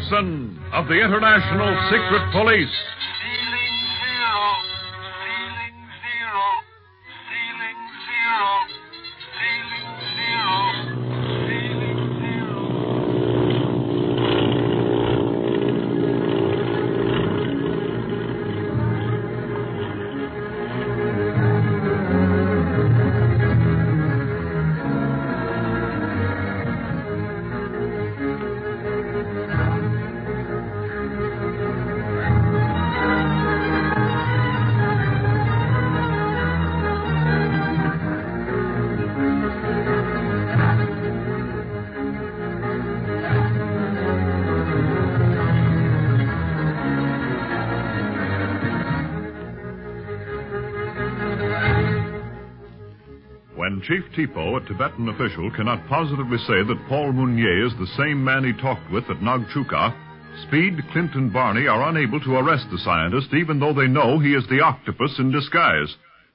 Wilson of the International Secret Police. Ceiling zero, ceiling zero, ceiling zero, ceiling zero, ceiling zero. When Chief Tipo, a Tibetan official, cannot positively say that Paul Mounier is the same man he talked with at Nagchuka, Speed, Clint, and Barney are unable to arrest the scientist, even though they know he is the octopus in disguise.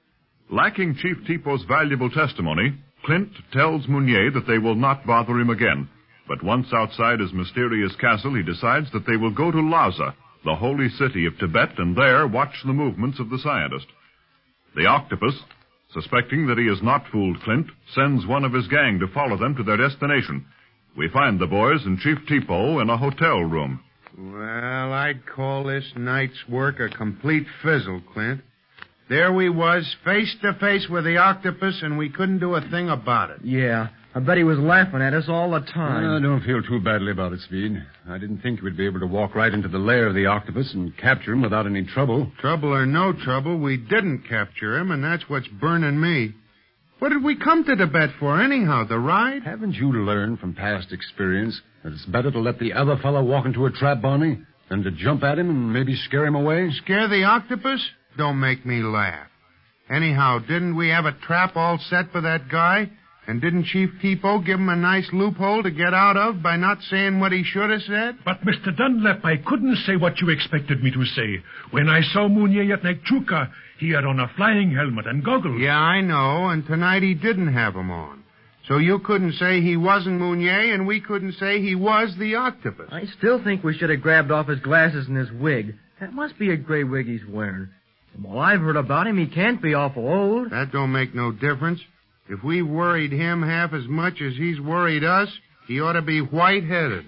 Lacking Chief Tipo's valuable testimony, Clint tells Mounier that they will not bother him again. But once outside his mysterious castle, he decides that they will go to Lhasa, the holy city of Tibet, and there watch the movements of the scientist. The octopus, suspecting that he has not fooled Clint, sends one of his gang to follow them to their destination. We find the boys and Chief Tipo in a hotel room. Well, I'd call this night's work a complete fizzle, Clint. There we was, face to face with the octopus, and we couldn't do a thing about it. Yeah, I bet he was laughing at us all the time. Don't feel too badly about it, Speed. I didn't think you would be able to walk right into the lair of the octopus and capture him without any trouble. Trouble or no trouble, we didn't capture him, and that's what's burning me. What did we come to Tibet for, anyhow, the ride? Haven't you learned from past experience that it's better to let the other fellow walk into a trap, Barney, than to jump at him and maybe scare him away? Scare the octopus? Don't make me laugh. Anyhow, didn't we have a trap all set for that guy? And didn't Chief Tipo give him a nice loophole to get out of by not saying what he should have said? But, Mr. Dunlap, I couldn't say what you expected me to say. When I saw Mounier at Nagchuka, he had on a flying helmet and goggles. Yeah, I know, and tonight he didn't have them on. So you couldn't say he wasn't Mounier, and we couldn't say he was the octopus. I still think we should have grabbed off his glasses and his wig. That must be a gray wig he's wearing. From all I've heard about him, he can't be awful old. That don't make no difference. If we've worried him half as much as he's worried us, he ought to be white-headed.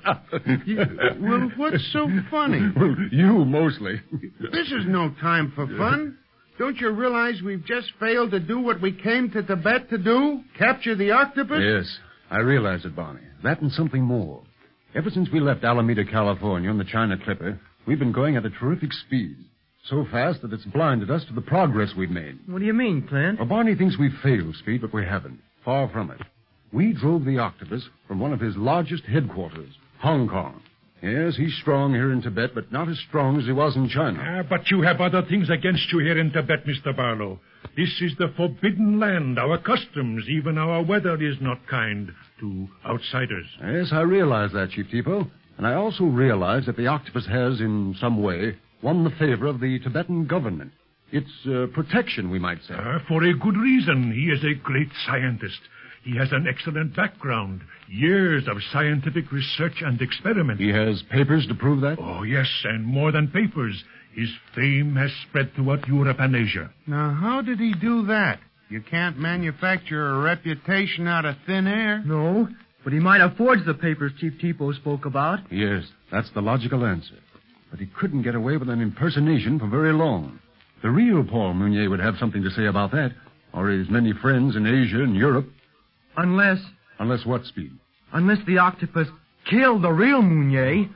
Well, what's so funny? Well, you mostly. This is no time for fun. Don't you realize we've just failed to do what we came to Tibet to do? Capture the octopus? Yes, I realize it, Barney. That and something more. Ever since we left Alameda, California on the China Clipper, we've been going at a terrific speed. So fast that it's blinded us to the progress we've made. What do you mean, Clint? Well, Barney thinks we've failed, Speed, but we haven't. Far from it. We drove the octopus from one of his largest headquarters, Hong Kong. Yes, he's strong here in Tibet, but not as strong as he was in China. But you have other things against you here in Tibet, Mr. Barlow. This is the forbidden land. Our customs, even our weather, is not kind to outsiders. Yes, I realize that, Chief Tipo. And I also realize that the octopus has, in some way, won the favor of the Tibetan government. It's protection, we might say. For a good reason. He is a great scientist. He has an excellent background, years of scientific research and experiment. He has papers to prove that? Oh, yes, and more than papers. His fame has spread throughout Europe and Asia. Now, how did he do that? You can't manufacture a reputation out of thin air. No, but he might have forged the papers Chief Tipo spoke about. Yes, that's the logical answer. But he couldn't get away with an impersonation for very long. The real Paul Mounier would have something to say about that, or his many friends in Asia and Europe. Unless what, Speed? Unless the octopus killed the real Mounier.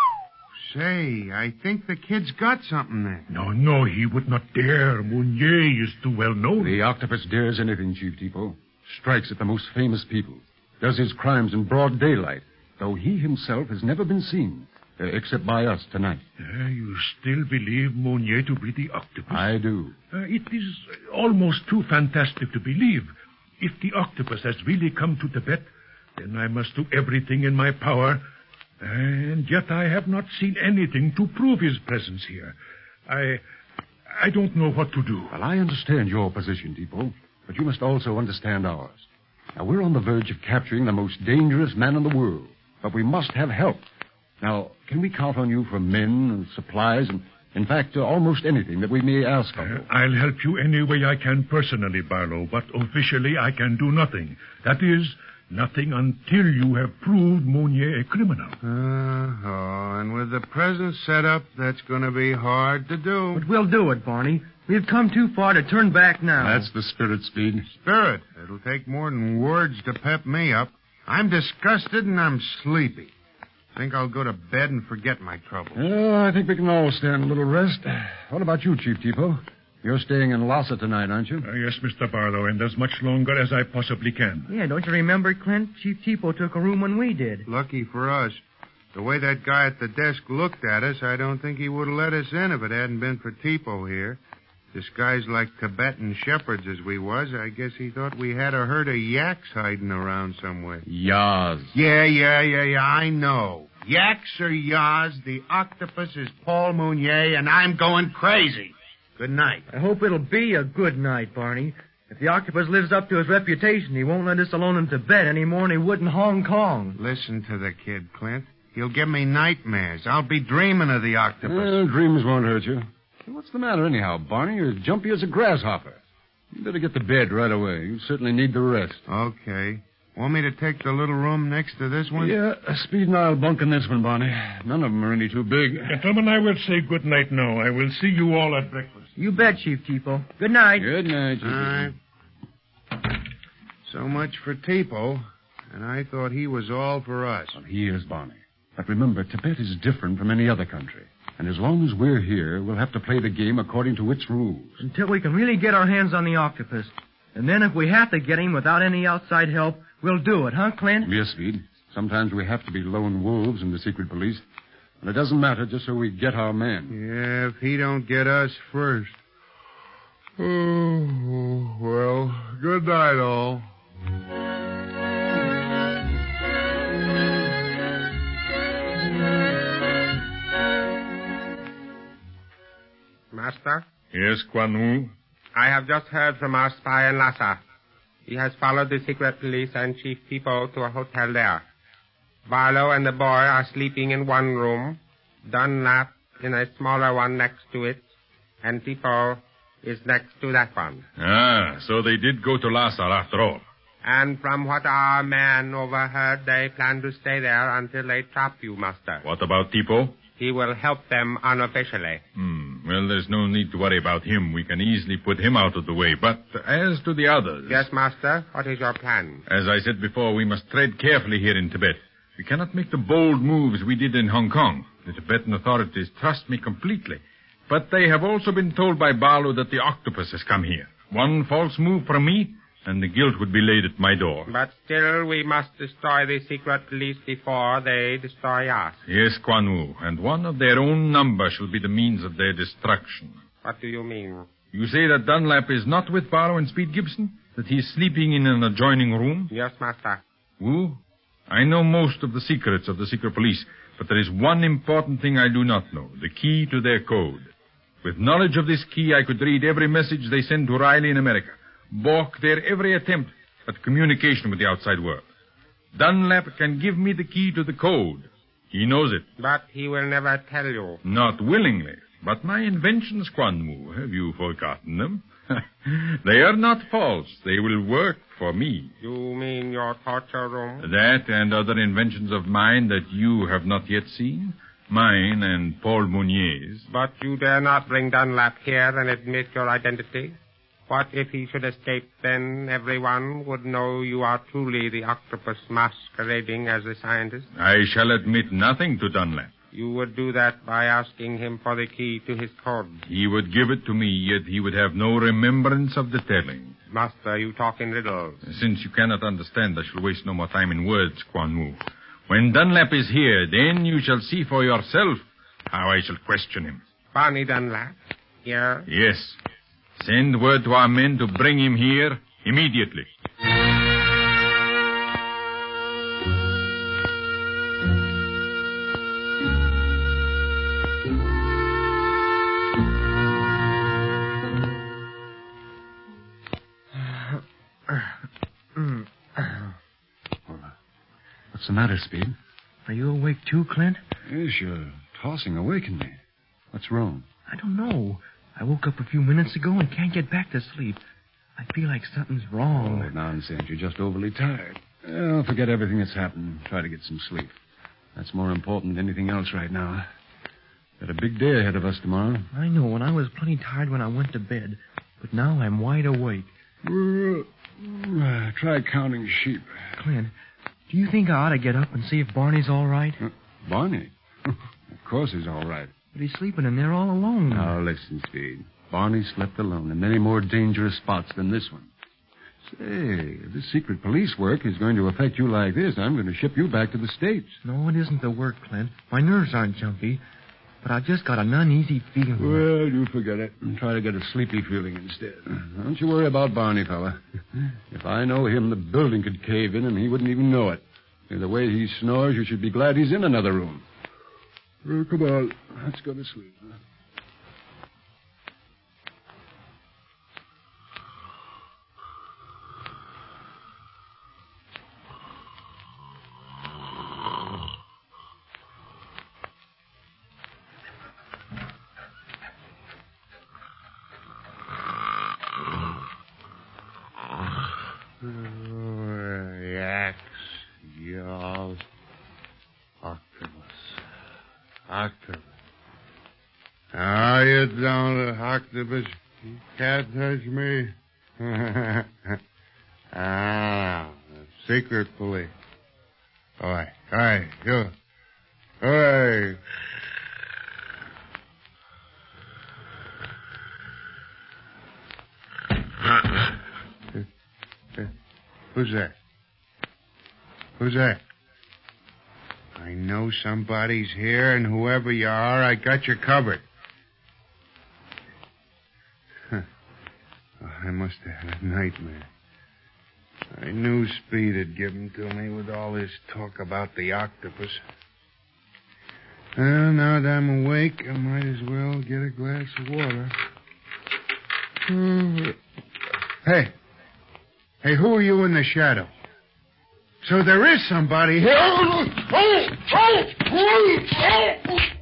Say, I think the kid's got something there. No, he would not dare. Mounier is too well known. The octopus dares anything, Chief Tipo. Strikes at the most famous people. Does his crimes in broad daylight, though he himself has never been seen. Except by us tonight. You still believe Mounier to be the octopus? I do. It is almost too fantastic to believe. If the octopus has really come to Tibet, then I must do everything in my power. And yet I have not seen anything to prove his presence here. I don't know what to do. Well, I understand your position, Tipo, but you must also understand ours. Now, we're on the verge of capturing the most dangerous man in the world, but we must have help. Now, can we count on you for men and supplies and, in fact, almost anything that we may ask of you? I'll help you any way I can personally, Barlow, but officially I can do nothing. That is, nothing until you have proved Mounier a criminal. And with the present setup, that's going to be hard to do. But we'll do it, Barney. We've come too far to turn back now. That's the spirit, Speed. Spirit. It'll take more than words to pep me up. I'm disgusted and I'm sleepy. Think I'll go to bed and forget my troubles. Well, I think we can all stand a little rest. What about you, Chief Tipo? You're staying in Lhasa tonight, aren't you? Yes, Mr. Barlow, and as much longer as I possibly can. Yeah, don't you remember, Clint? Chief Tipo took a room when we did. Lucky for us. The way that guy at the desk looked at us, I don't think he would have let us in if it hadn't been for Tipo here. Disguised like Tibetan shepherds as we was, I guess he thought we had a herd of yaks hiding around somewhere. Yas. Yeah, I know. Yaks or Yas, the octopus is Paul Mounier, and I'm going crazy. Good night. I hope it'll be a good night, Barney. If the octopus lives up to his reputation, he won't let us alone in Tibet any more than he would in Hong Kong. Listen to the kid, Clint. He'll give me nightmares. I'll be dreaming of the octopus. Well, dreams won't hurt you. What's the matter anyhow, Barney? You're as jumpy as a grasshopper. You better get to bed right away. You certainly need the rest. Okay. Want me to take the little room next to this one? Yeah, Speed and I'll bunk in this one, Barney. None of them are any too big. Gentlemen, I will say good night now. I will see you all at breakfast. You bet, Chief Tipo. Good night. Good night, Chief. All right. So much for Tipo, and I thought he was all for us. Well, he is, Barney. But remember, Tibet is different from any other country. And as long as we're here, we'll have to play the game according to its rules. Until we can really get our hands on the octopus. And then if we have to get him without any outside help, we'll do it, huh, Clint? Yes, Speed. Sometimes we have to be lone wolves in the secret police. And it doesn't matter just so we get our man. Yeah, if he don't get us first. Oh, well, good night, all. Master, Yes, Quan Wu? I have just heard from our spy in Lhasa. He has followed the secret police and Chief Tipo to a hotel there. Barlow and the boy are sleeping in one room, Dunlap in a smaller one next to it, and Tipo is next to that one. Ah, so they did go to Lhasa after all. And from what our man overheard, they plan to stay there until they trap you, Master. What about Tipo? He will help them unofficially. Well, there's no need to worry about him. We can easily put him out of the way. But as to the others... Yes, Master. What is your plan? As I said before, we must tread carefully here in Tibet. We cannot make the bold moves we did in Hong Kong. The Tibetan authorities trust me completely. But they have also been told by Barlow that the octopus has come here. One false move from me, and the guilt would be laid at my door. But still, we must destroy the secret police before they destroy us. Yes, Quan Wu, and one of their own number shall be the means of their destruction. What do you mean? You say that Dunlap is not with Barlow and Speed Gibson? That he is sleeping in an adjoining room? Yes, Master. Wu, I know most of the secrets of the secret police, but there is one important thing I do not know, the key to their code. With knowledge of this key, I could read every message they send to Riley in America, balk their every attempt at communication with the outside world. Dunlap can give me the key to the code. He knows it. But he will never tell you. Not willingly. But my inventions, Quan Wu, have you forgotten them? They are not false. They will work for me. You mean your torture room? That and other inventions of mine that you have not yet seen? Mine and Paul Mounier's. But you dare not bring Dunlap here and admit your identity? What if he should escape? Then everyone would know you are truly the octopus masquerading as a scientist. I shall admit nothing to Dunlap. You would do that by asking him for the key to his code. He would give it to me, yet he would have no remembrance of the telling. Master, you talk in riddles. Since you cannot understand, I shall waste no more time in words, Quan Wu. When Dunlap is here, then you shall see for yourself how I shall question him. Barney Dunlap? Here? Yes. Send word to our men to bring him here immediately. What's the matter, Speed? Are you awake too, Clint? Yes, you're tossing awake in me. What's wrong? I don't know. I woke up a few minutes ago and can't get back to sleep. I feel like something's wrong. Oh, nonsense. You're just overly tired. Well, forget everything that's happened. Try to get some sleep. That's more important than anything else right now. Got a big day ahead of us tomorrow. I know, and I was plenty tired when I went to bed. But now I'm wide awake. Try counting sheep. Clint, do you think I ought to get up and see if Barney's all right? Barney? Of course he's all right. But he's sleeping in there all alone. Now, listen, Speed. Barney slept alone in many more dangerous spots than this one. Say, if this secret police work is going to affect you like this, I'm going to ship you back to the States. No, it isn't the work, Clint. My nerves aren't jumpy. But I've just got an uneasy feeling. Well, you forget it and try to get a sleepy feeling instead. Don't you worry about Barney, fella. If I know him, the building could cave in and he wouldn't even know it. The way he snores, you should be glad he's in another room. Well, come on. Let's go to sleep. Yaks, yaws, octopus. How you doing, octopus? You can't touch me. The secret police. Oi, you. Oi. Who's that? Who's that? I know somebody's here, and whoever you are, I got you covered. Oh, I must have had a nightmare. I knew Speed had given to me with all this talk about the octopus. Well, now that I'm awake, I might as well get a glass of water. Hey, who are you in the shadow? So there is somebody here.